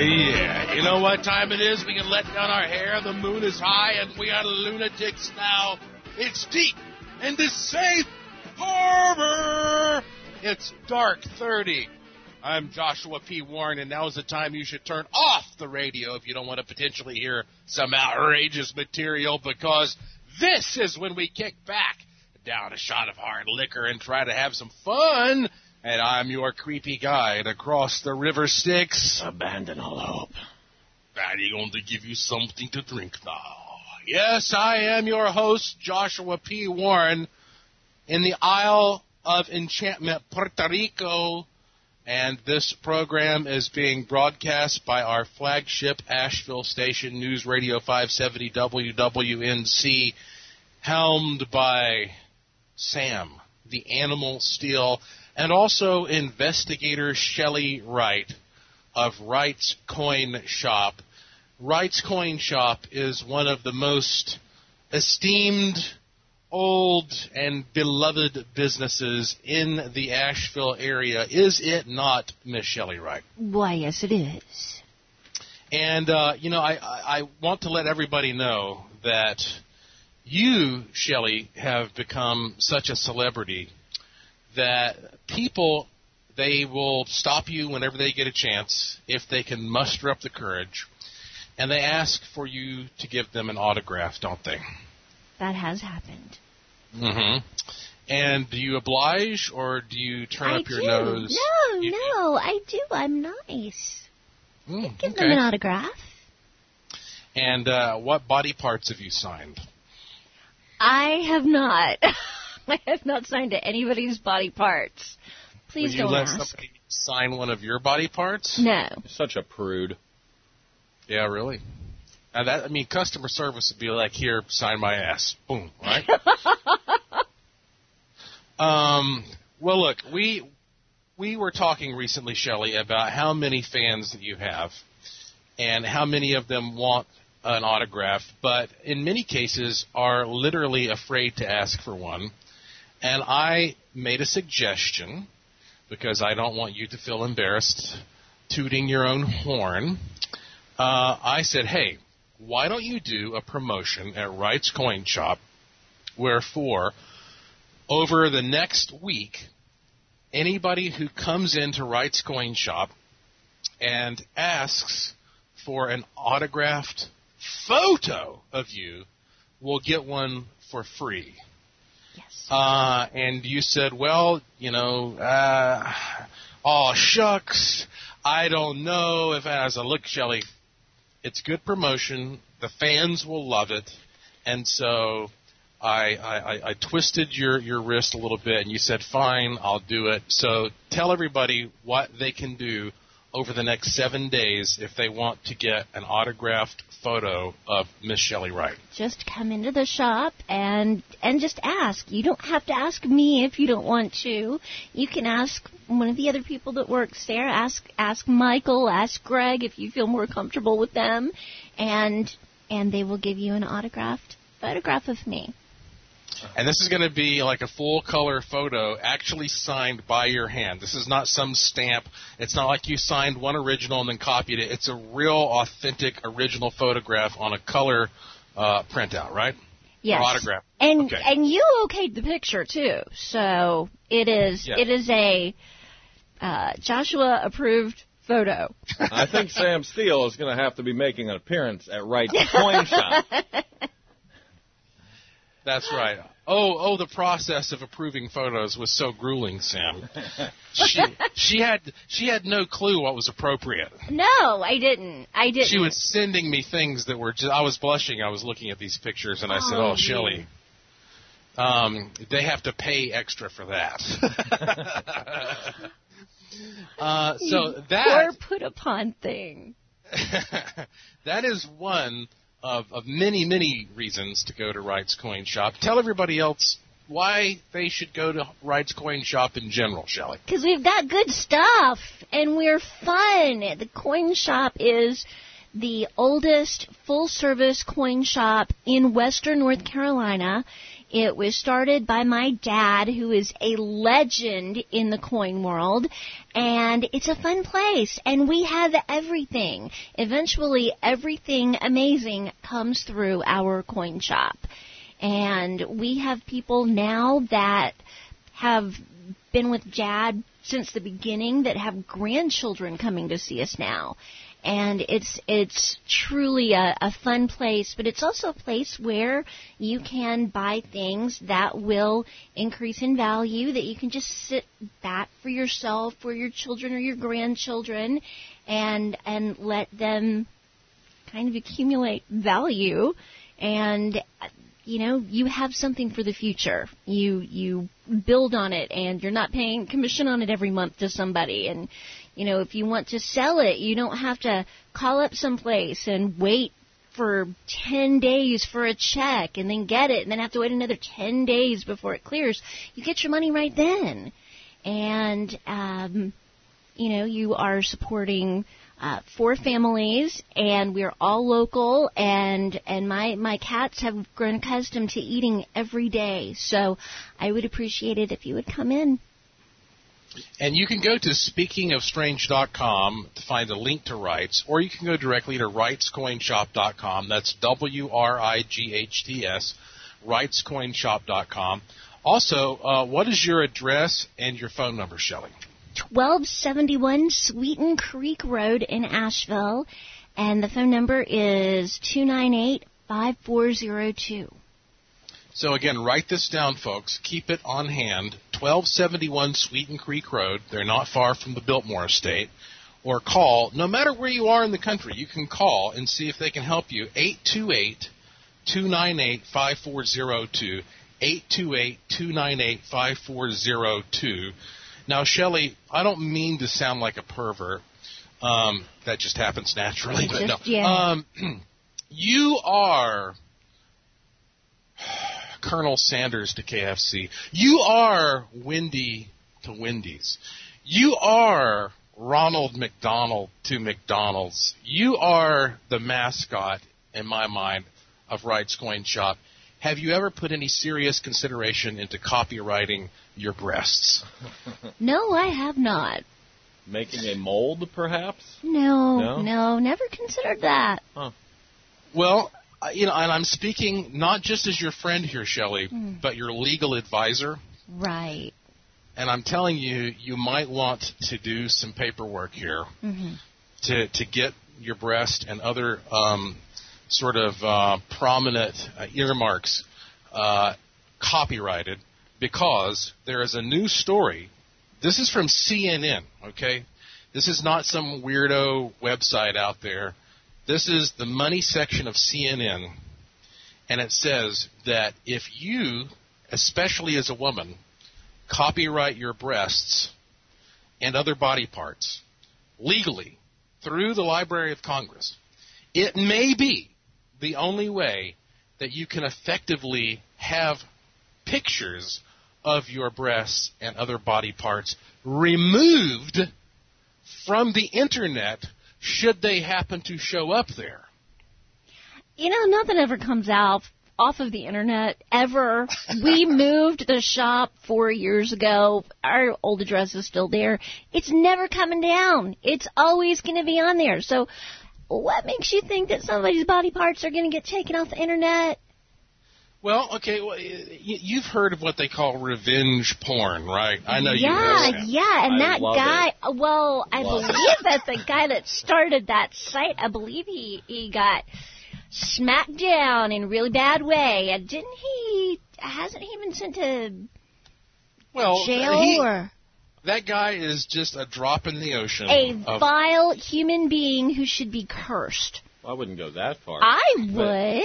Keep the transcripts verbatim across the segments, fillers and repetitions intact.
yeah. You know what time it is? We can let down our hair. The moon is high, and we are lunatics now. It's deep in the safe harbor. It's dark thirty. I'm Joshua P. Warren, and now is the time you should turn off the radio if you don't want to potentially hear some outrageous material, because this is when we kick back, down a shot of hard liquor, and try to have some fun. And I'm your creepy guide across the river Styx. Abandon all hope. Daddy going to give you something to drink now. Yes, I am your host, Joshua P. Warren, in the Isle of Enchantment, Puerto Rico. And this program is being broadcast by our flagship Asheville station, News Radio five seventy W W N C, helmed by Sam, the Animal Steel, and also investigator Shelley Wright of Wright's Coin Shop. Wright's Coin Shop is one of the most esteemed, old, and beloved businesses in the Asheville area. Is it not, Miss Shelley Wright? Why, yes, it is. And, uh, you know, I, I want to let everybody know that you, Shelley, have become such a celebrity that people, they will stop you whenever they get a chance, if they can muster up the courage, and they ask for you to give them an autograph, don't they? That has happened. Mm-hmm. And do you oblige, or do you turn I up your do. nose? No, you, no, I do. I'm nice. Mm, Give okay. them an autograph. And uh, what body parts have you signed? I have not. I have not signed to anybody's body parts. Please Will you don't let ask. somebody sign one of your body parts? No. Such a prude. Yeah, really. Now that I mean, customer service would be like, here, sign my ass. Boom, right? um. Well, look, we we were talking recently, Shelley, about how many fans that you have, and how many of them want an autograph, but in many cases are literally afraid to ask for one. And I made a suggestion, because I don't want you to feel embarrassed tooting your own horn. Uh, I said, hey, why don't you do a promotion at Wright's Coin Shop, where for over the next week, anybody who comes into Wright's Coin Shop and asks for an autographed photo of you will get one for free. Yes. Uh, and you said, well, you know, uh, oh, shucks, I don't know if as a look, Shelley, it's good promotion. The fans will love it. And so I, I, I twisted your, your wrist a little bit, and you said, fine, I'll do it. So tell everybody what they can do over the next seven days if they want to get an autographed photo of Miss Shelley Wright. Just come into the shop and and just ask. You don't have to ask me if you don't want to. You can ask one of the other people that works there. Ask ask Michael, ask Greg if you feel more comfortable with them, and and they will give you an autographed photograph of me. And this is going to be like a full-color photo actually signed by your hand. This is not some stamp. It's not like you signed one original and then copied it. It's a real, authentic, original photograph on a color uh, printout, right? Yes. Or autograph. And okay. and you okayed the picture, too. So it is, yes. it is a uh, Joshua-approved photo. I think Sam Steele is going to have to be making an appearance at Wright's Coin Shop. That's right. Oh, oh, the process of approving photos was so grueling, Sam. She she had she had no clue what was appropriate. No, I didn't. I didn't. She was sending me things that were just, I was blushing. I was looking at these pictures, and I said, Oh, oh, Shelley, um, they have to pay extra for that. uh, so that poor put upon thing. that is one Of, of many, many reasons to go to Wright's Coin Shop. Tell everybody else why they should go to Wright's Coin Shop in general, Shelley. Because we've got good stuff, and we're fun. The coin shop is the oldest full-service coin shop in western North Carolina. It was started by my dad, who is a legend in the coin world, and it's a fun place, and we have everything. Eventually, everything amazing comes through our coin shop. And we have people now that have been with Dad since the beginning that have grandchildren coming to see us now. And it's it's truly a, a fun place, but it's also a place where you can buy things that will increase in value, that you can just sit back for yourself or your children or your grandchildren and and let them kind of accumulate value. And, you know, you have something for the future. You you build on it, and you're not paying commission on it every month to somebody. And you know, if you want to sell it, you don't have to call up someplace and wait for ten days for a check and then get it and then have to wait another ten days before it clears. You get your money right then. And, um, you know, you are supporting uh, four families, and we're all local, and, and my, my cats have grown accustomed to eating every day. So I would appreciate it if you would come in. And you can go to speaking of strange dot com to find a link to Wrights, or you can go directly to wrights coin shop dot com. That's W R I G H T S, wrights coin shop dot com. Also, uh, what is your address and your phone number, Shelley? twelve seventy-one Sweeten Creek Road in Asheville, and the phone number is two nine eight, five four zero two. So, again, write this down, folks. Keep it on hand. twelve seventy-one Sweeten Creek Road. They're not far from the Biltmore Estate. Or call, no matter where you are in the country, you can call and see if they can help you. eight two eight, two nine eight, five four zero two. eight two eight, two nine eight, five four zero two. Now, Shelley, I don't mean to sound like a pervert. Um, that just happens naturally. But just, no. Yeah. Um, you are Colonel Sanders to K F C. You are Wendy to Wendy's. You are Ronald McDonald to McDonald's. You are the mascot, in my mind, of Wright's Coin Shop. Have you ever put any serious consideration into copywriting your breasts? No, I have not. Making a mold, perhaps? No, No? no, never considered that. Huh. Well, uh, you know, and I'm speaking not just as your friend here, Shelley, Mm. but your legal advisor. Right. And I'm telling you, you might want to do some paperwork here Mm-hmm. to to get your breast and other um, sort of uh, prominent uh, earmarks uh, copyrighted, because there is a new story. This is from C N N, okay? This is not some weirdo website out there. This is the money section of C N N, and it says that if you, especially as a woman, copyright your breasts and other body parts legally through the Library of Congress, it may be the only way that you can effectively have pictures of your breasts and other body parts removed from the Internet should they happen to show up there. You know, nothing ever comes out off of the Internet, ever. We moved the shop four years ago. Our old address is still there. It's never coming down. It's always going to be on there. So what makes you think that somebody's body parts are going to get taken off the Internet? Well, okay, well, you've heard of what they call revenge porn, right? I know you Yeah, have. yeah, and I that love guy, it. well, I Love believe that the guy that started that site, I believe he, he got smacked down in a really bad way. And didn't he, hasn't he been sent to Well, jail he, or that guy is just a drop in the ocean. a of, vile human being who should be cursed? I wouldn't go that far. I But- would.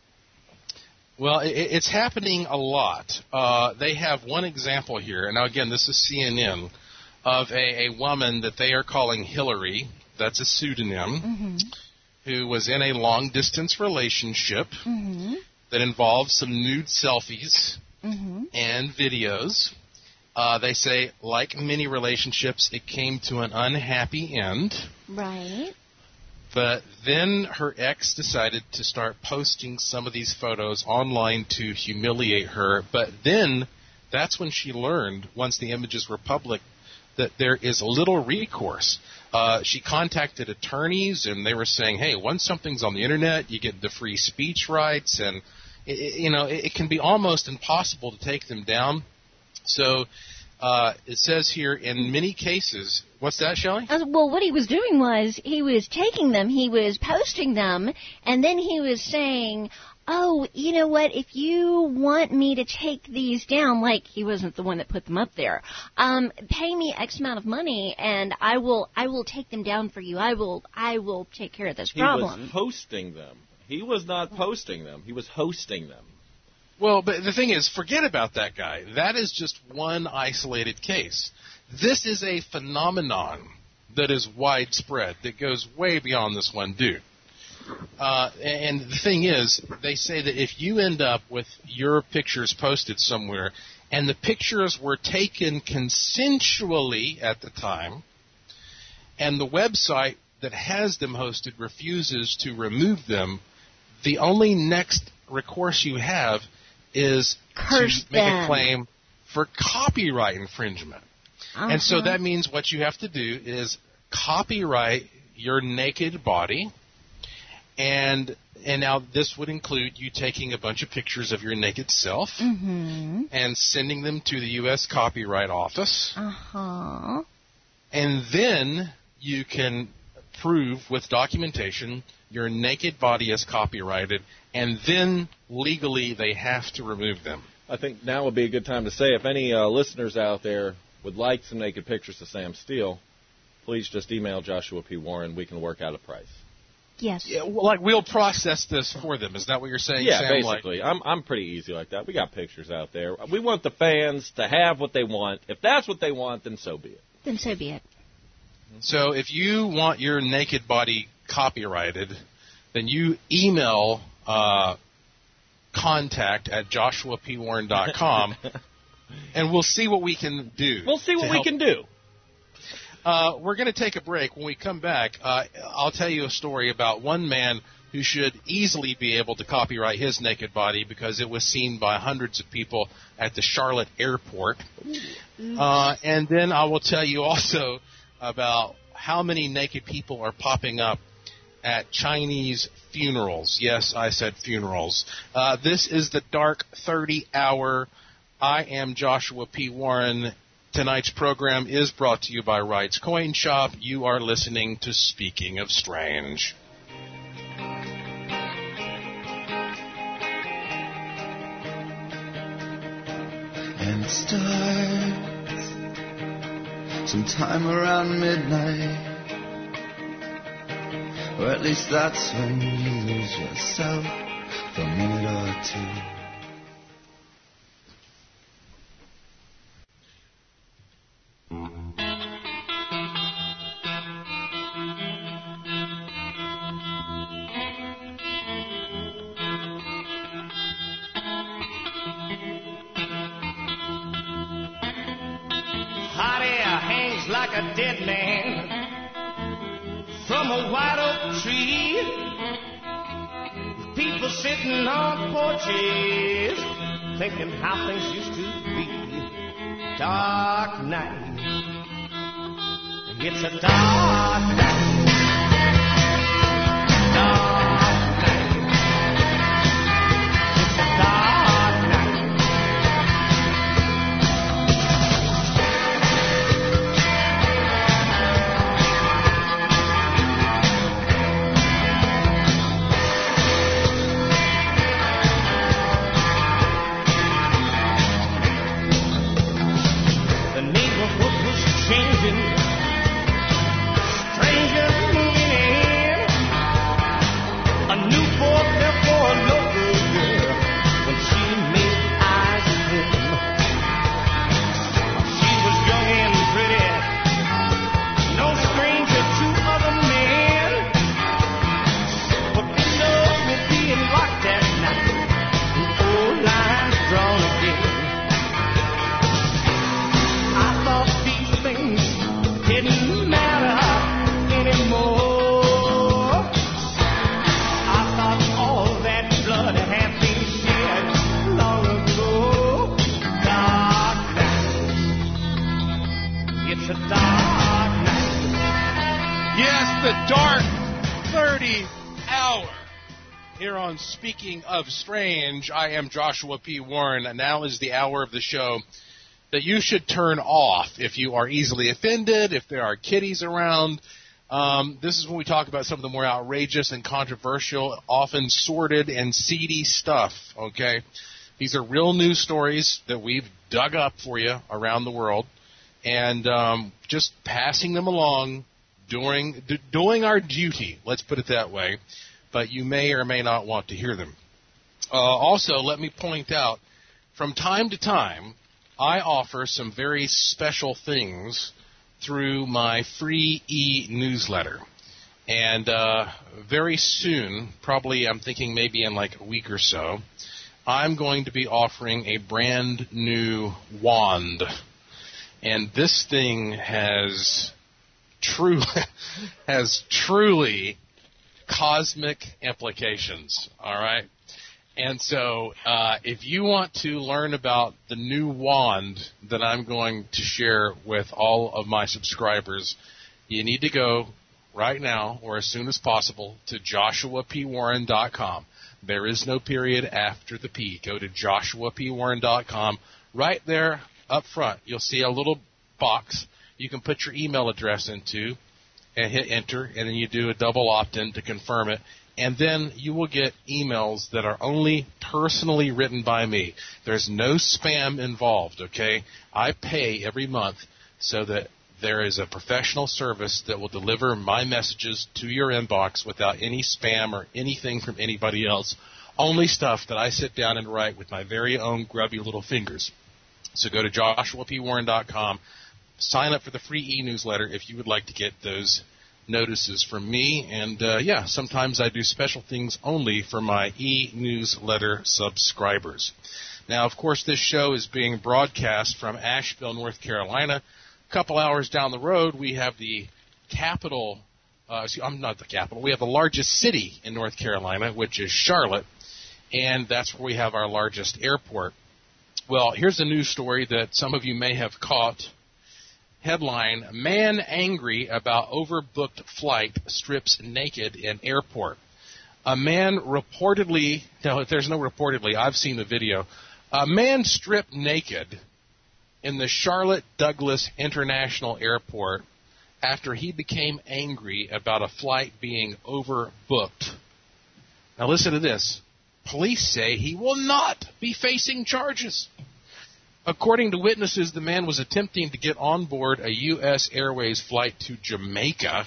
Well, it, it's happening a lot. Uh, they have one example here, and now again, this is C N N, of a, a woman that they are calling Hillary. That's a pseudonym. Mm-hmm. Who was in a long-distance relationship Mm-hmm. that involved some nude selfies Mm-hmm. and videos. Uh, they say, like many relationships, it came to an unhappy end. Right. But then her ex decided to start posting some of these photos online to humiliate her. But then that's when she learned, once the images were public, that there is little recourse. Uh, she contacted attorneys, and they were saying, hey, once something's on the Internet, you get the free speech rights, and, it, you know, it, it can be almost impossible to take them down. So uh, it says here, in many cases, what's that, Shelley? Uh, well, what he was doing was he was taking them, he was posting them, and then he was saying, oh, you know what, if you want me to take these down, like he wasn't the one that put them up there, um, pay me X amount of money and I will I will take them down for you. I will I will take care of this problem. He was hosting them. He was not posting them. He was hosting them. Well, but the thing is, forget about that guy. That is just one isolated case. This is a phenomenon that is widespread, that goes way beyond this one dude. Uh, and the thing is, they say that if you end up with your pictures posted somewhere, and the pictures were taken consensually at the time, and the website that has them hosted refuses to remove them, the only next recourse you have is Curse to make them. a claim for copyright infringement. Uh-huh. And so that means what you have to do is copyright your naked body. And and now this would include you taking a bunch of pictures of your naked self Mm-hmm. and sending them to the U S Copyright Office. Uh-huh. And then you can prove with documentation your naked body is copyrighted, and then legally they have to remove them. I think now would be a good time to say, if any uh, listeners out there would like some naked pictures of Sam Steele, please just email Joshua P. Warren. We can work out a price. Yes. Yeah, well, like we'll process this for them. Is that what you're saying, Yeah, Sam? basically. Like, I'm I'm pretty easy like that. We got pictures out there. We want the fans to have what they want. If that's what they want, then so be it. Then so be it. so if you want your naked body copyrighted, then you email uh, contact at joshua p warren dot com, and we'll see what we can do. We'll see to what we help. can do. Uh, we're going to take a break. When we come back, uh, I'll tell you a story about one man who should easily be able to copyright his naked body because it was seen by hundreds of people at the Charlotte airport. Uh, and then I will tell you also about how many naked people are popping up at Chinese funerals. Yes, I said funerals. Uh, this is the Dark thirty Hour. I am Joshua P. Warren. Tonight's program is brought to you by Wright's Coin Shop. You are listening to Speaking of Strange. And it starts sometime around midnight, or at least that's when you lose yourself for a minute or two. Hot air hangs like a dead man from a white oak tree. People sitting on porches thinking how things used to be. Dark night. It's a dark night. Dark night. It's a dark night. The neighborhood was changing. Strangers thirty hour. Here on Speaking of Strange, I am Joshua P. Warren, and now is the hour of the show that you should turn off if you are easily offended, if there are kiddies around. Um, this is when we talk about some of the more outrageous and controversial, often sordid and seedy stuff, okay? These are real news stories that we've dug up for you around the world, and um, just passing them along, doing, d- doing our duty, let's put it that way, but you may or may not want to hear them. Uh, also, let me point out, from time to time, I offer some very special things through my free e-newsletter. And uh, very soon, probably I'm thinking maybe in like a week or so, I'm going to be offering a brand new wand. And this thing has true has truly cosmic implications, all right? And so uh, if you want to learn about the new wand that I'm going to share with all of my subscribers, you need to go right now or as soon as possible to joshua p warren dot com. There is no period after the P. Go to joshua p warren dot com. Right there up front, you'll see a little box you can put your email address into and hit enter, and then you do a double opt-in to confirm it. And then you will get emails that are only personally written by me. There's no spam involved, okay? I pay every month so that there is a professional service that will deliver my messages to your inbox without any spam or anything from anybody else. Only stuff that I sit down and write with my very own grubby little fingers. So go to joshua p warren dot com. Sign up for the free e-newsletter if you would like to get those notices from me, and uh, yeah, sometimes I do special things only for my e-newsletter subscribers. Now, of course, this show is being broadcast from Asheville, North Carolina. A couple hours down the road, we have the capital, uh, I'm not the capital, we have the largest city in North Carolina, which is Charlotte, and that's where we have our largest airport. Well, here's a news story that some of you may have caught. Headline, man angry about overbooked flight strips naked in airport. A man reportedly, no, there's no reportedly, I've seen the video. A man stripped naked in the Charlotte Douglas International Airport after he became angry about a flight being overbooked. Now listen to this. Police say he will not be facing charges. According to witnesses, the man was attempting to get on board a U S Airways flight to Jamaica.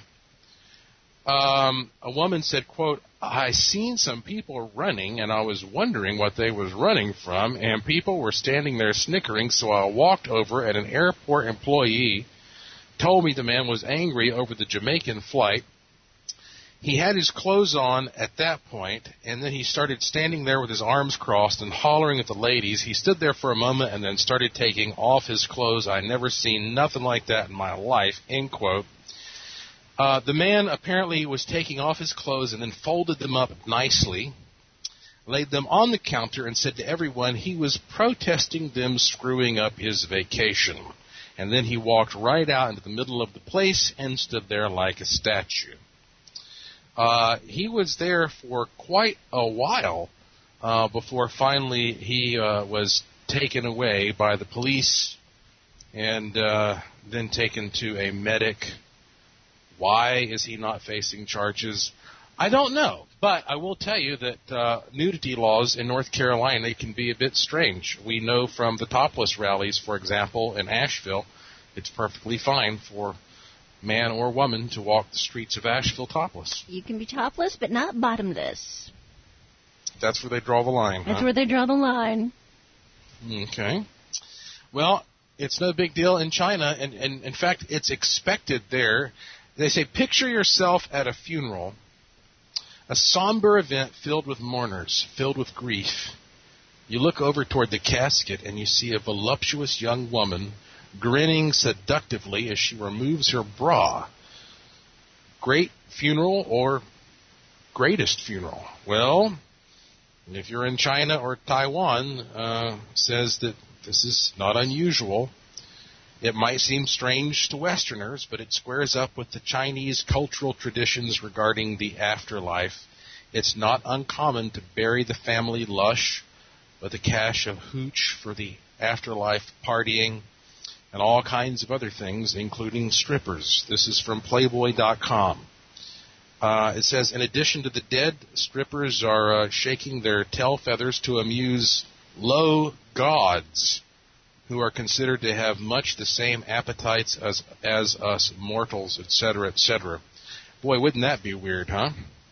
Um, a woman said, quote, I seen some people running, and I was wondering what they was running from, and people were standing there snickering, so I walked over, and an airport employee told me the man was angry over the Jamaican flight. He had his clothes on at that point, and then he started standing there with his arms crossed and hollering at the ladies. He stood there for a moment and then started taking off his clothes. I never seen nothing like that in my life, end quote. Uh, the man apparently was taking off his clothes and then folded them up nicely, laid them on the counter, and said to everyone he was protesting them screwing up his vacation. And then he walked right out into the middle of the place and stood there like a statue. Uh, he was there for quite a while uh, before finally he uh, was taken away by the police and uh, then taken to a medic. Why is he not facing charges? I don't know, but I will tell you that uh, nudity laws in North Carolina can be a bit strange. We know from the topless rallies, for example, in Asheville, it's perfectly fine for man or woman to walk the streets of Asheville topless. You can be topless, but not bottomless. That's where they draw the line, That's huh? where they draw the line. Okay. Well, it's no big deal in China, and, and in fact, it's expected there. They say, picture yourself at a funeral, a somber event filled with mourners, filled with grief. You look over toward the casket, and you see a voluptuous young woman grinning seductively as she removes her bra. Great funeral or greatest funeral? Well, if you're in China or Taiwan, uh, says that this is not unusual. It might seem strange to Westerners, but it squares up with the Chinese cultural traditions regarding the afterlife. It's not uncommon to bury the family lush with a cache of hooch for the afterlife partying and all kinds of other things, including strippers. This is from Playboy dot com. Uh, it says, in addition to the dead, strippers are uh, shaking their tail feathers to amuse low gods, who are considered to have much the same appetites as as us mortals, et cetera, et cetera. Boy, wouldn't that be weird, huh?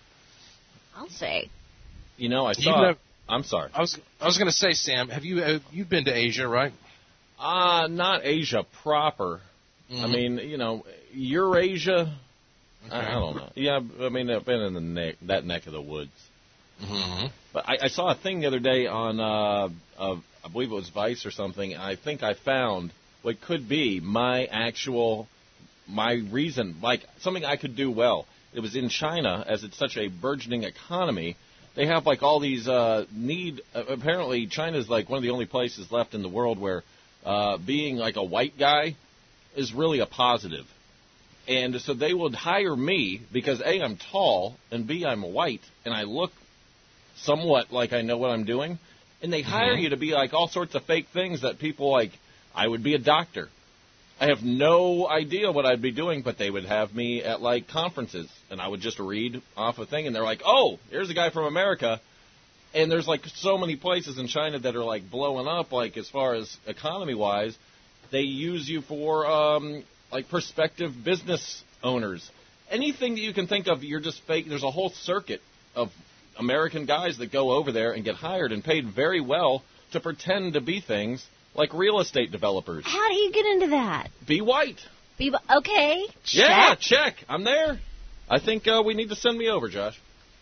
I'll say. You know, I You saw. have- I'm sorry. I was I was going to say, Sam, have you uh, you've been to Asia, right? Uh, not Asia proper. I Mhm. mean, you know, Eurasia. I, Okay. I don't know. Yeah, I mean, I've been in the neck, that neck of the woods. Mm-hmm. But I, I saw a thing the other day on, uh, uh, I believe it was Vice or something. And I think I found what could be my actual, my reason, like something I could do well. It was in China, as it's such a burgeoning economy. They have like all these uh, need. Uh, apparently, China's like one of the only places left in the world where uh, being like a white guy is really a positive. And so they would hire me because A, I'm tall, and B, I'm white, and I look somewhat like I know what I'm doing. And they hire Mhm. you to be like all sorts of fake things that people like. I would be a doctor. I have no idea what I'd be doing, but they would have me at like conferences, and I would just read off a thing, and they're like, "Oh, here's a guy from America." And there's like so many places in China that are like blowing up, like as far as economy wise. They use you for um, like prospective business owners. Anything that you can think of, you're just fake. There's a whole circuit of American guys that go over there and get hired and paid very well to pretend to be things like real estate developers. How do you get into that? Be white. Be, okay. Check. Yeah, check. I'm there. I think uh, we need to send me over, Josh.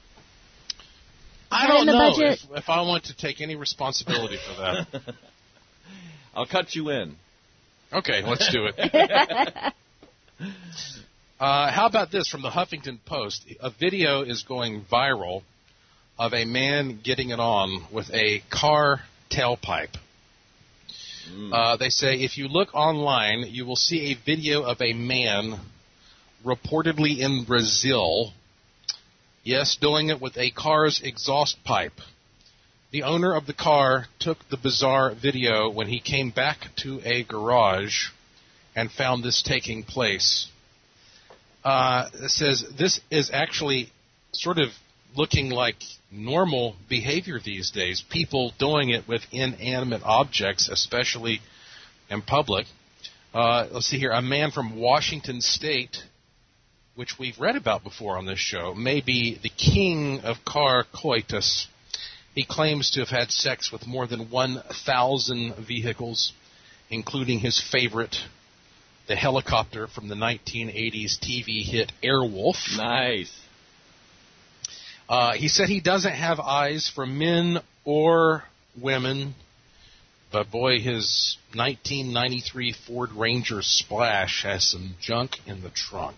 I Is that don't in the know budget? if, if I want to take any responsibility for that. I'll cut you in. Okay, let's do it. Uh, how about this from the Huffington Post? A video is going viral of a man getting it on with a car tailpipe. Mm. Uh, they say if you look online, you will see a video of a man reportedly in Brazil, yes, doing it with a car's exhaust pipe. The owner of the car took the bizarre video when he came back to a garage and found this taking place. Uh, it says this is actually sort of looking like normal behavior these days. People doing it with inanimate objects, especially in public. Uh, let's see here. A man from Washington State, which we've read about before on this show, may be the king of car coitus. He claims to have had sex with more than one thousand vehicles, including his favorite, the helicopter from the nineteen eighties T V hit Airwolf. Nice. Uh, he said he doesn't have eyes for men or women, but boy, his nineteen ninety-three Ford Ranger Splash has some junk in the trunk.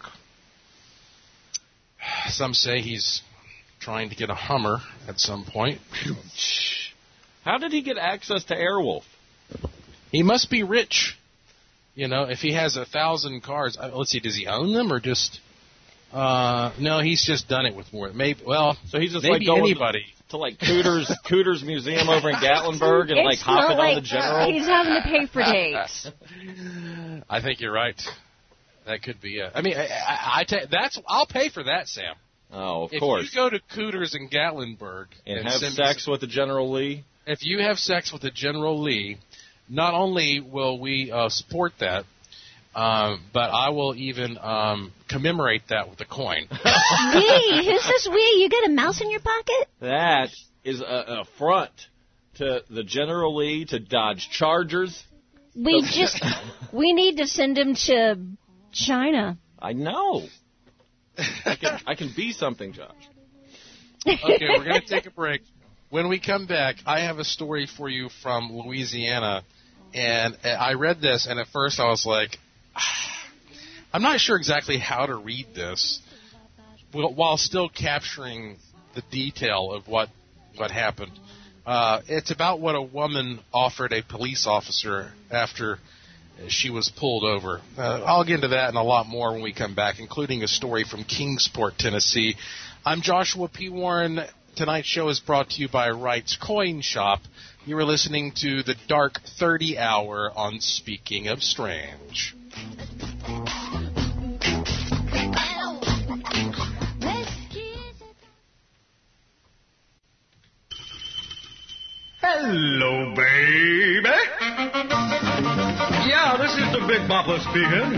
Some say he's trying to get a Hummer at some point. How did he get access to Airwolf? He must be rich. You know, if he has a thousand cars, uh, let's see, does he own them or just... Uh, no, he's just done it with more. Maybe, well, So he's just maybe like going anybody. to like Cooter's Cooter's Museum over in Gatlinburg and like It's not hopping like on the General. he's having to pay for dates. I think you're right. That could be it. I mean, I, I, I ta- that's I'll pay for that, Sam. Oh, of if course. you go to Cooter's in Gatlinburg and, and have send- sex with the General Lee. if you have sex with a General Lee, not only will we uh, support that, um, but I will even um, commemorate that with a coin. Wee, who's this wee? You got a mouse in your pocket? That is a, an affront to the General Lee, to Dodge Chargers. We just, we need to send him to China. I know. I can, I can be something, Josh. Okay, we're going to take a break. When we come back, I have a story for you from Louisiana. And I read this, and at first I was like, I'm not sure exactly how to read this, while still capturing the detail of what what happened. Uh, it's about what a woman offered a police officer after she was pulled over. Uh, I'll get into that and a lot more when we come back, including a story from Kingsport, Tennessee. I'm Joshua P. Warren. Tonight's show is brought to you by Wright's Coin Shop. You are listening to the Dark thirty Hour on Speaking of Strange. Hello, baby. Yeah, this is the Big Bopper speaking.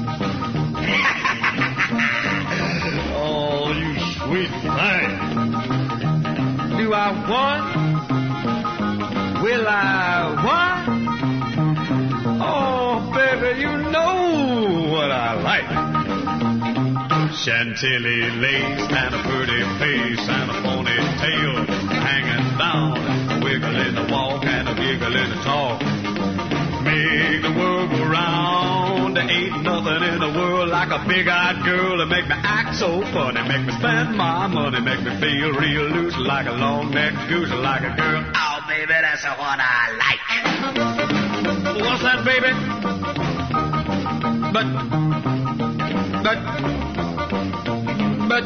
Oh, you sweet thing. Do I want? Will I want? Oh, baby, you know what I like. Chantilly lace and a pretty face and a ponytail hanging down, a wiggle in the walk and a giggle in the talk. Make the world go round. There ain't nothing in the world like a big-eyed girl that make me act so funny, make me spend my money, make me feel real loose like a long-necked goose, like a girl. Oh, baby, that's what I like. What's that, baby? But, but, but,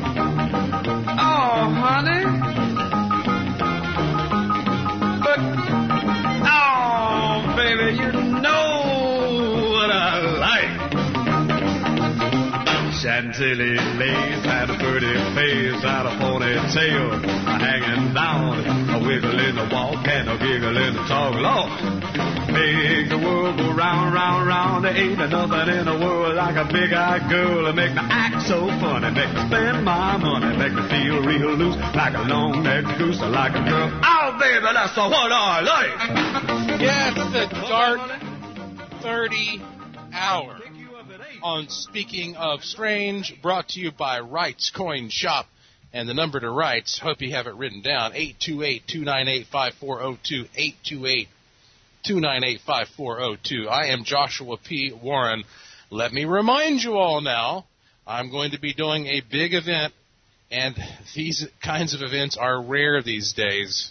oh, honey. But, oh, baby, you know what I like. Chantilly lace and a pretty face and a ponytail hanging down, a wiggle in the walk and a giggle in the talk. Lord, make the world go round, round, round. There ain't nothing in the world like a big-eyed girl that make me act so funny, make me spend my money, make me feel real loose like a long-necked goose, like a girl. Oh, baby, that's what I like. Yes, the Dark thirty Hour on Speaking of Strange, brought to you by Wright's Coin Shop. And the number to Wright's, hope you have it written down, eight two eight, two nine eight, five four zero two, eight two eight, two nine eight, five four zero two. I am Joshua P. Warren. Let me remind you all now, I'm going to be doing a big event, and these kinds of events are rare these days.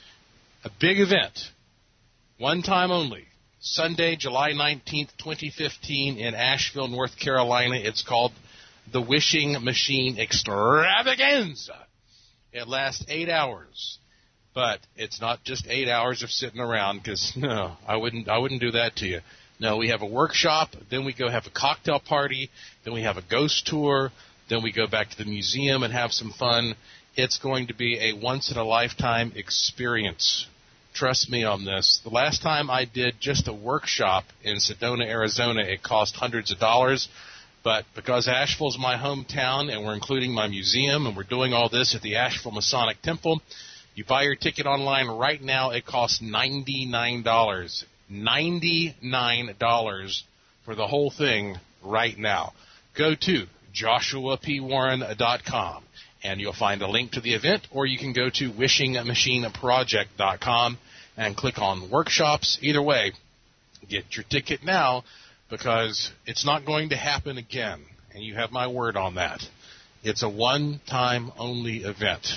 A big event, one time only, Sunday, July nineteenth, twenty fifteen, in Asheville, North Carolina. It's called the Wishing Machine Extravaganza. It lasts eight hours. But it's not just eight hours of sitting around, because no, I wouldn't I wouldn't do that to you. No, we have a workshop, then we go have a cocktail party, then we have a ghost tour, then we go back to the museum and have some fun. It's going to be a once-in-a-lifetime experience. Trust me on this. The last time I did just a workshop in Sedona, Arizona, it cost hundreds of dollars. But because Asheville's my hometown and we're including my museum and we're doing all this at the Asheville Masonic Temple, you buy your ticket online right now, it costs ninety-nine dollars. ninety-nine dollars for the whole thing right now. Go to joshua p warren dot com and you'll find a link to the event, or you can go to wishing machine project dot com and click on workshops. Either way, get your ticket now, because it's not going to happen again, and you have my word on that. It's a one-time only event.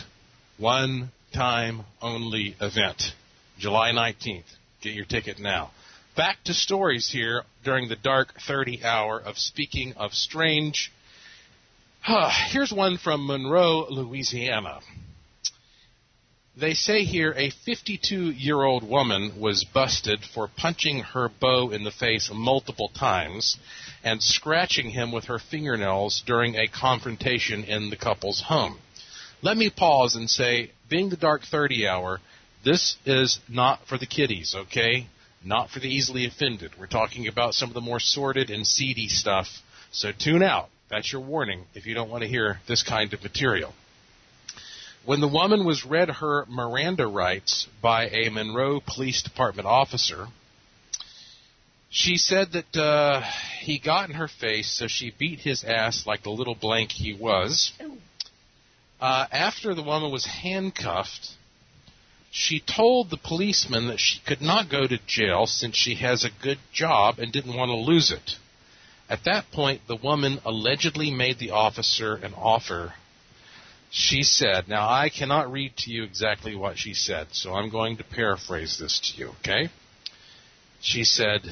One-time only event. July nineteenth. Get your ticket now. Back to stories here during the Dark thirty Hour of Speaking of Strange. Here's one from Monroe, Louisiana. They say here a fifty-two-year-old woman was busted for punching her beau in the face multiple times and scratching him with her fingernails during a confrontation in the couple's home. Let me pause and say, being the Dark thirty Hour, this is not for the kiddies, okay? Not for the easily offended. We're talking about some of the more sordid and seedy stuff, so tune out. That's your warning if you don't want to hear this kind of material. When the woman was read her Miranda rights by a Monroe Police Department officer, she said that uh, he got in her face, so she beat his ass like the little blank he was. Uh, after the woman was handcuffed, she told the policeman that she could not go to jail since she has a good job and didn't want to lose it. At that point, the woman allegedly made the officer an offer. She said, now I cannot read to you exactly what she said, so I'm going to paraphrase this to you, okay? She said,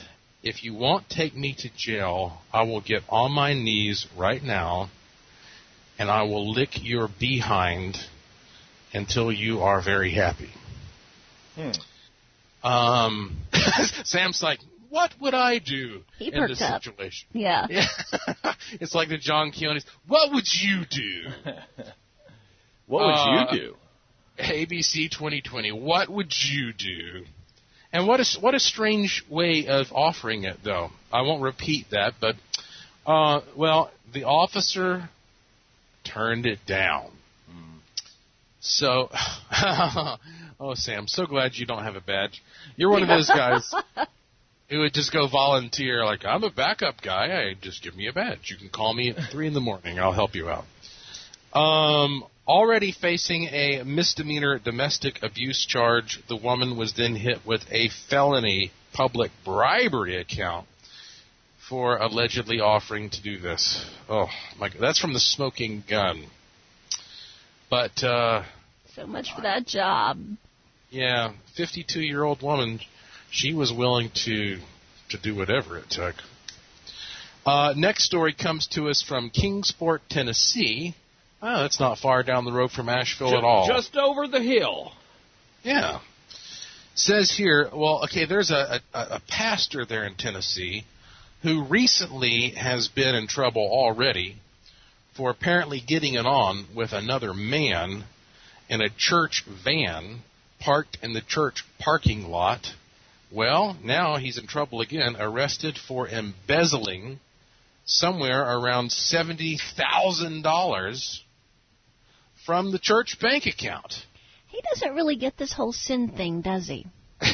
if you won't take me to jail, I will get on my knees right now, and I will lick your behind until you are very happy. Hmm. Um, Sam's like, what would I do He in this perked up. situation? Yeah. Yeah. It's like the John Keonis. What would you do? What would Uh, you do? A B C twenty twenty. What would you do? And what a, what a strange way of offering it, though. I won't repeat that, but, uh, well, the officer turned it down. Hmm. So, oh, Sam, so glad you don't have a badge. You're one of those guys who would just go volunteer, like, I'm a backup guy. I just give me a badge. You can call me at three in the morning. I'll help you out. Um, already facing a misdemeanor domestic abuse charge, the woman was then hit with a felony public bribery account for allegedly offering to do this. Oh, my God. That's from the Smoking Gun. But, uh, So much for that job. yeah, fifty-two-year-old woman, she was willing to to do whatever it took. Uh, next story comes to us from Kingsport, Tennessee. Oh, that's not far down the road from Asheville Ju- at all. Just over the hill. Yeah. Says here, well, okay, there's a, a, a pastor there in Tennessee who recently has been in trouble already for apparently getting it on with another man in a church van parked in the church parking lot. Well, now he's in trouble again, arrested for embezzling somewhere around seventy thousand dollars from the church bank account. He doesn't really get this whole sin thing, does he?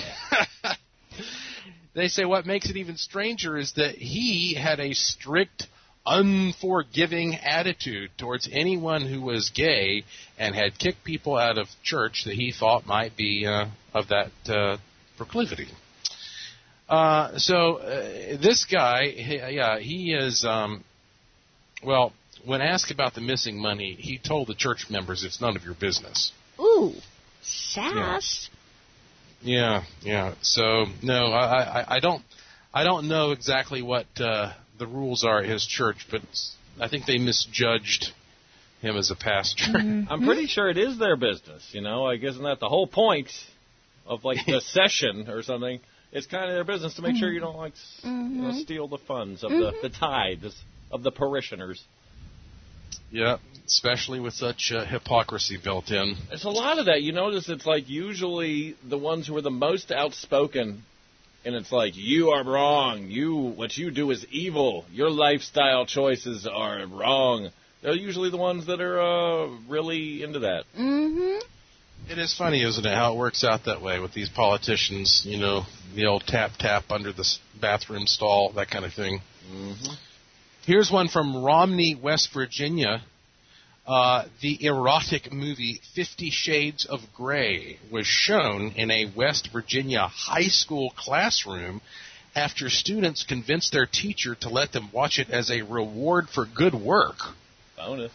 They say what makes it even stranger is that he had a strict, unforgiving attitude towards anyone who was gay and had kicked people out of church that he thought might be uh, of that uh, proclivity. Uh, so uh, this guy, he, yeah, he is, um, well, when asked about the missing money, he told the church members it's none of your business. Ooh, sass. Yeah, yeah. So no, I, I, I don't, I don't know exactly what uh, the rules are at his church, but I think they misjudged him as a pastor. Mm-hmm. I'm pretty sure it is their business, you know. Like, isn't that the whole point of, like, the session or something? It's kind of their business to make sure you don't, like, s Mm-hmm. you know, steal the funds of Mm-hmm. the, the tithes of the parishioners. Yeah, especially with such uh, hypocrisy built in. There's a lot of that. You notice it's, like, usually the ones who are the most outspoken, and it's like, you are wrong. You, what you do is evil. Your lifestyle choices are wrong. They're usually the ones that are uh, really into that. Mm-hmm. It is funny, isn't it, how it works out that way with these politicians, you know, the old tap-tap under the s- bathroom stall, that kind of thing. Mm-hmm. Here's one from Romney, West Virginia. Uh, the erotic movie Fifty Shades of Grey was shown in a West Virginia high school classroom after students convinced their teacher to let them watch it as a reward for good work. Bonus.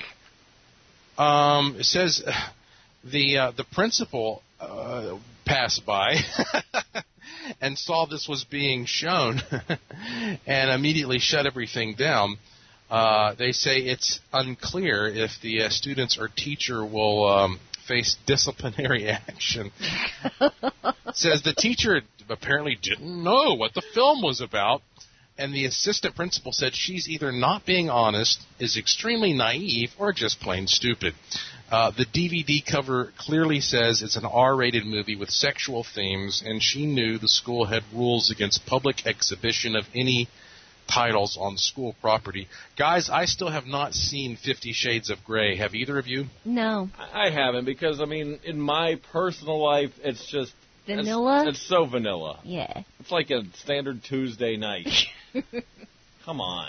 Um, it says... The uh, the principal uh, passed by and saw this was being shown and immediately shut everything down. Uh, they say it's unclear if the uh, students or teacher will um, face disciplinary action. It says the teacher apparently didn't know what the film was about, and the assistant principal said she's either not being honest, is extremely naive, or just plain stupid. Uh, the D V D cover clearly says it's an R-rated movie with sexual themes, and she knew the school had rules against public exhibition of any titles on school property. Guys, I still have not seen Fifty Shades of Grey. Have either of you? No. I haven't because, I mean, in my personal life, it's just... Vanilla? It's, it's so vanilla. Yeah. It's like a standard Tuesday night. Come on.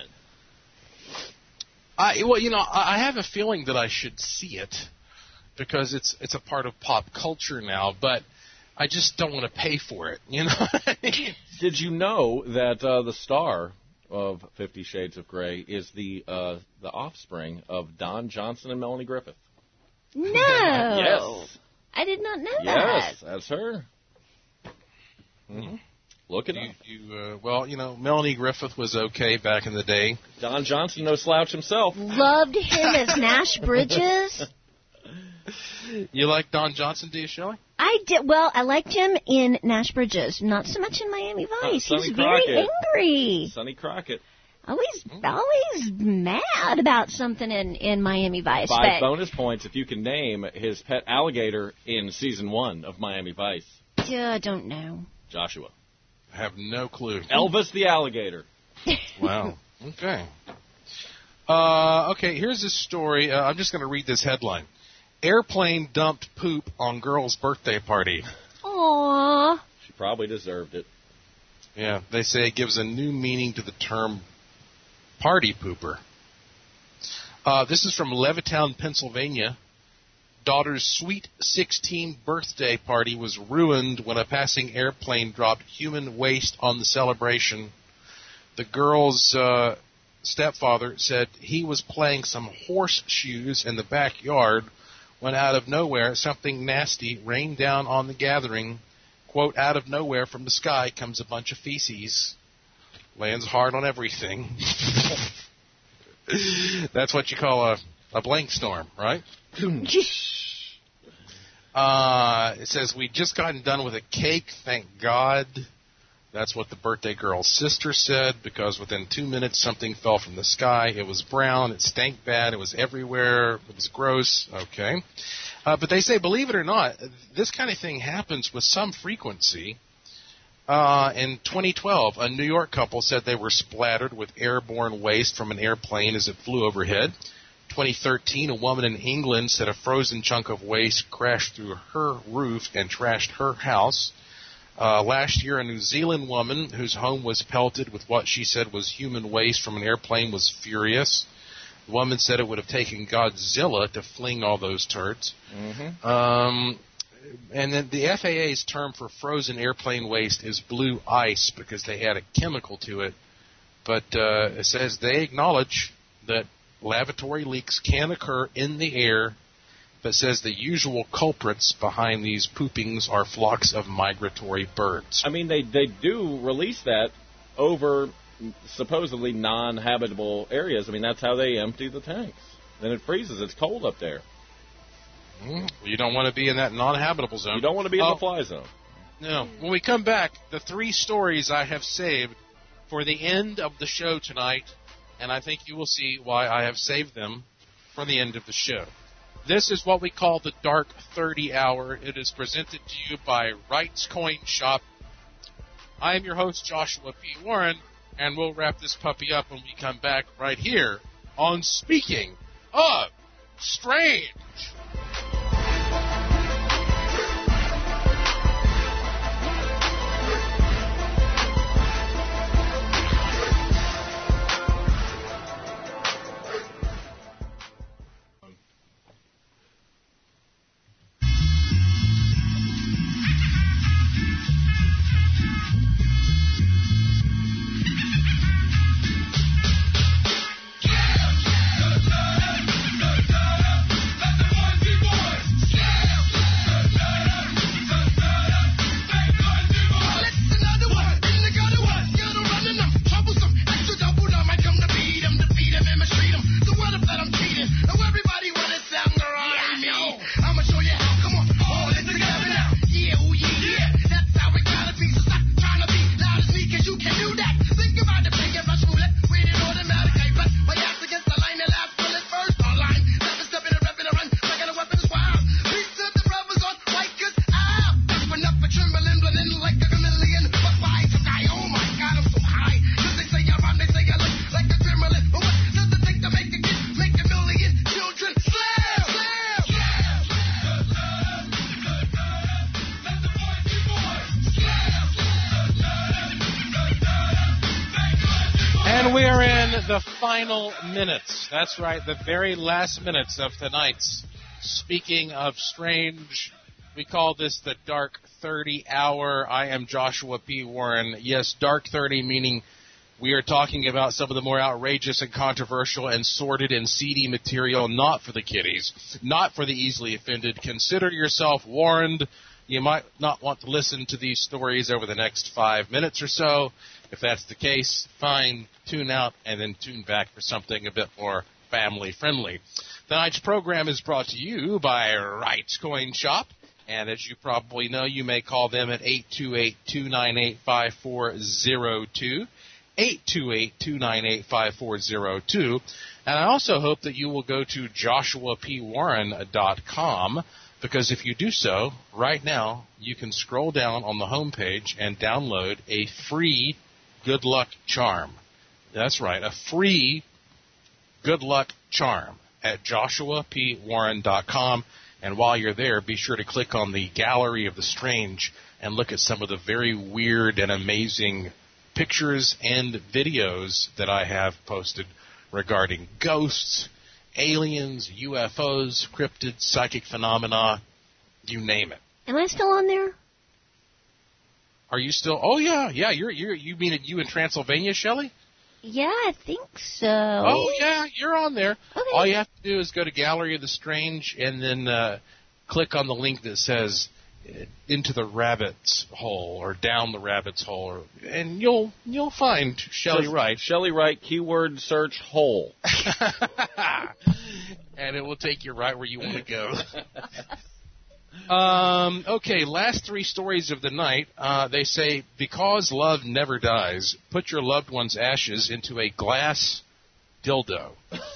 I well, you know, I I have a feeling that I should see it because it's it's a part of pop culture now, but I just don't want to pay for it. You know what I mean? Did you know that uh, the star of Fifty Shades of Grey is the uh, the offspring of Don Johnson and Melanie Griffith? No. Yes. I did not know Yes, that. that's her. Mm-hmm. Look it You, up. you uh, well, you know, Melanie Griffith was okay back in the day. Don Johnson, no slouch himself. Loved him as Nash Bridges. You like Don Johnson, do you, Shelley? I did well. I liked him in Nash Bridges, not so much in Miami Vice. Sonny He's very Crockett. angry. Sonny Crockett. Always, always mad about something in, in Miami Vice. Five but, bonus points if you can name his pet alligator in season one of Miami Vice. uh, I don't know. Joshua. I have no clue. Elvis the alligator. Wow. Okay. Uh, okay, here's this story. Uh, I'm just going to read this headline. Airplane dumped poop on girl's birthday party. Aww. She probably deserved it. Yeah, they say it gives a new meaning to the term party pooper. Uh, this is from Levittown, Pennsylvania. Daughter's sweet sixteen birthday party was ruined when a passing airplane dropped human waste on the celebration. The girl's uh, stepfather said he was playing some horseshoes in the backyard when out of nowhere something nasty rained down on the gathering. Quote, out of nowhere from the sky comes a bunch of feces. Lands hard on everything. That's what you call a, a blank storm, right? uh, it says, we just gotten done with a cake, thank God. That's what the birthday girl's sister said, because within two minutes something fell from the sky. It was brown. It stank bad. It was everywhere. It was gross. Okay. Uh, but they say, believe it or not, this kind of thing happens with some frequency. Uh, in twenty twelve, a New York couple said they were splattered with airborne waste from an airplane as it flew overhead. twenty thirteen, a woman in England said a frozen chunk of waste crashed through her roof and trashed her house. Uh, last year, a New Zealand woman whose home was pelted with what she said was human waste from an airplane was furious. The woman said it would have taken Godzilla to fling all those turds. Mm-hmm. Um, and then the F A A's term for frozen airplane waste is blue ice because they add a chemical to it. But uh, it says they acknowledge that lavatory leaks can occur in the air, but says the usual culprits behind these poopings are flocks of migratory birds. I mean, they, they do release that over supposedly non-habitable areas. I mean, that's how they empty the tanks. Then it freezes. It's cold up there. Mm, you don't want to be in that non-habitable zone. You don't want to be in oh, the fly zone. No. When we come back, the three stories I have saved for the end of the show tonight, and I think you will see why I have saved them for the end of the show. This is what we call the Dark thirty Hour. It is presented to you by Wright's Coin Shop. I am your host, Joshua P. Warren, and we'll wrap this puppy up when we come back right here on Speaking of Strange. The final minutes. That's right, the very last minutes of tonight's Speaking of Strange. We call this the Dark thirty Hour. I am Joshua P. Warren. Yes, Dark thirty meaning we are talking about some of the more outrageous and controversial and sordid and seedy material, not for the kiddies, not for the easily offended. Consider yourself warned. You might not want to listen to these stories over the next five minutes or so. If that's the case, fine, tune out and then tune back for something a bit more family-friendly. Tonight's program is brought to you by Wright's Coin Shop. And as you probably know, you may call them at eight two eight, two nine eight, five four zero two, eight two eight, two nine eight, five four zero two. And I also hope that you will go to joshua p warren dot com, because if you do so, right now, you can scroll down on the homepage and download a free good luck charm. That's right, a free good luck charm at joshua p warren dot com. And while you're there, be sure to click on the Gallery of the Strange and look at some of the very weird and amazing pictures and videos that I have posted regarding ghosts, aliens, U F Os, cryptids, psychic phenomena, you name it. Am I still on there? Are you still? Oh yeah, yeah. You're you're you mean you in Transylvania, Shelley? Yeah, I think so. Oh yeah, you're on there. Okay. All you have to do is go to Gallery of the Strange and then uh, click on the link that says uh, "Into the Rabbit's Hole" or "Down the Rabbit's Hole," or, and you'll you'll find Shelley Wright. Shelley Wright, keyword search hole, and it will take you right where you want to go. Um, okay, last three stories of the night. Uh, they say, because love never dies, put your loved one's ashes into a glass dildo.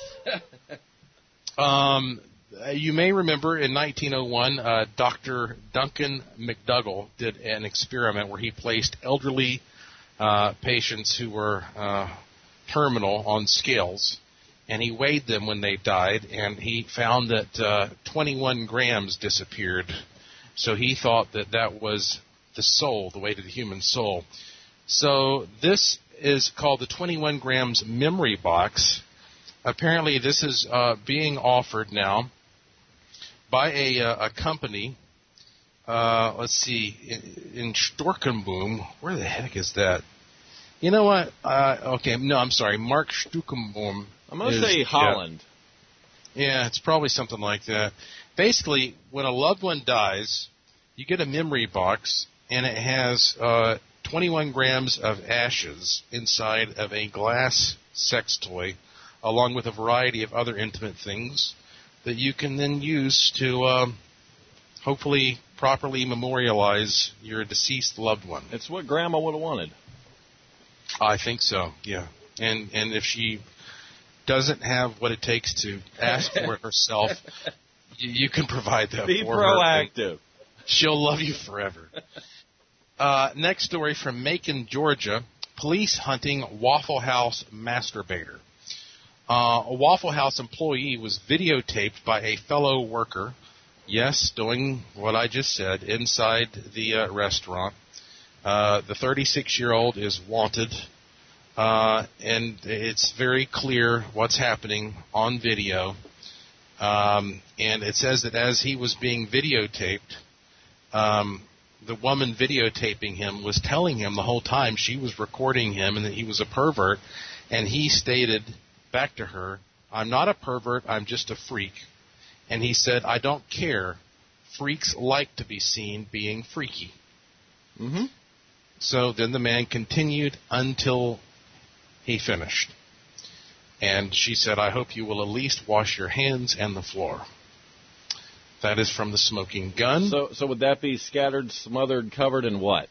um, you may remember in nineteen oh one, uh, Doctor Duncan McDougall did an experiment where he placed elderly uh, patients who were uh, terminal on scales, and he weighed them when they died, and he found that uh, twenty-one grams disappeared. So he thought that that was the soul, the weight of the human soul. So this is called the twenty-one grams memory box. Apparently this is uh, being offered now by a, uh, a company, uh, let's see, in, in Storkenboom. Where the heck is that? You know what? Uh, okay, no, I'm sorry. Mark Stukenboom. I'm going to say Holland. Yeah. yeah, it's probably something like that. Basically, when a loved one dies, you get a memory box, and it has uh, twenty-one grams of ashes inside of a glass sex toy, along with a variety of other intimate things that you can then use to um, hopefully properly memorialize your deceased loved one. It's what Grandma would have wanted. I think so, yeah. And and if she doesn't have what it takes to ask for it herself, you, you can provide that Be for proactive. her. Be proactive. She'll love you forever. Uh, next story from Macon, Georgia. Police hunting Waffle House masturbator. Uh, a Waffle House employee was videotaped by a fellow worker, yes, doing what I just said, inside the uh, restaurant. Uh, the thirty-six-year-old is wanted, uh, and it's very clear what's happening on video. Um, and it says that as he was being videotaped, um, the woman videotaping him was telling him the whole time she was recording him and that he was a pervert. And he stated back to her, "I'm not a pervert, I'm just a freak." And he said, "I don't care. Freaks like to be seen being freaky." Mm-hmm. So then the man continued until he finished. And she said, "I hope you will at least wash your hands and the floor." That is from The Smoking Gun. So, so would that be scattered, smothered, covered in what?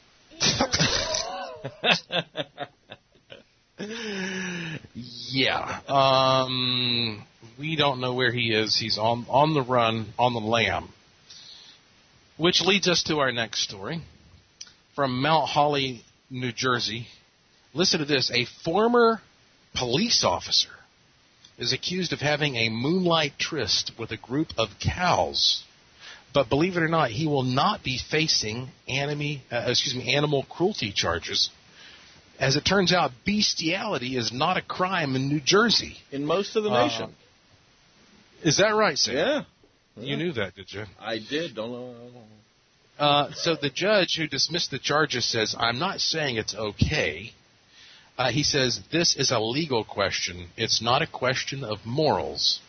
Yeah. Um, we don't know where he is. He's on, on the run, on the lam. Which leads us to our next story. From Mount Holly, New Jersey. Listen to this. A former police officer is accused of having a moonlight tryst with a group of cows. But believe it or not, he will not be facing anime, uh, excuse me, animal cruelty charges. As it turns out, bestiality is not a crime in New Jersey. In most of the Uh, nation. Is that right, Sam? Yeah. You knew that, did you? I did. Don't know. Uh, so the judge who dismissed the charges says, "I'm not saying it's okay." Uh, he says, "This is a legal question. It's not a question of morals."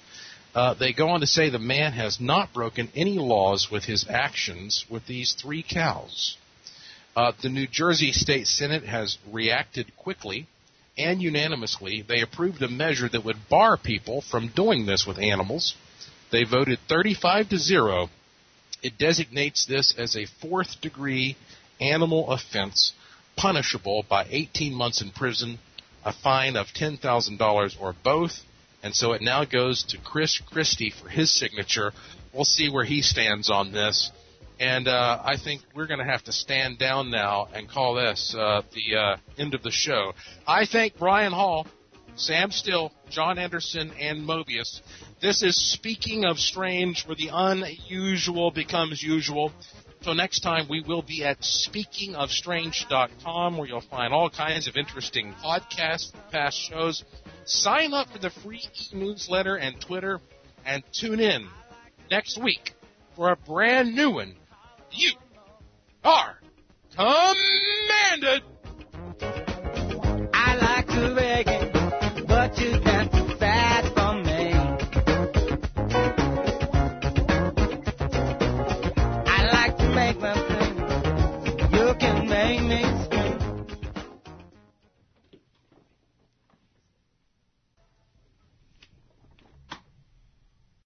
Uh, they go on to say the man has not broken any laws with his actions with these three cows. Uh, the New Jersey State Senate has reacted quickly and unanimously. They approved a measure that would bar people from doing this with animals. They voted thirty-five to zero. It designates this as a fourth-degree animal offense, punishable by eighteen months in prison, a fine of ten thousand dollars or both. And so it now goes to Chris Christie for his signature. We'll see where he stands on this. And uh, I think we're going to have to stand down now and call this uh, the uh, end of the show. I thank Brian Hall, Sam Still, John Anderson, and Mobius. This is Speaking of Strange, where the unusual becomes usual. So next time we will be at speaking of strange dot com, where you'll find all kinds of interesting podcasts from past shows. Sign up for the free e-newsletter and Twitter, and tune in next week for a brand new one. You are commanded! I like to reggae, but you got too fat for me. I like to make my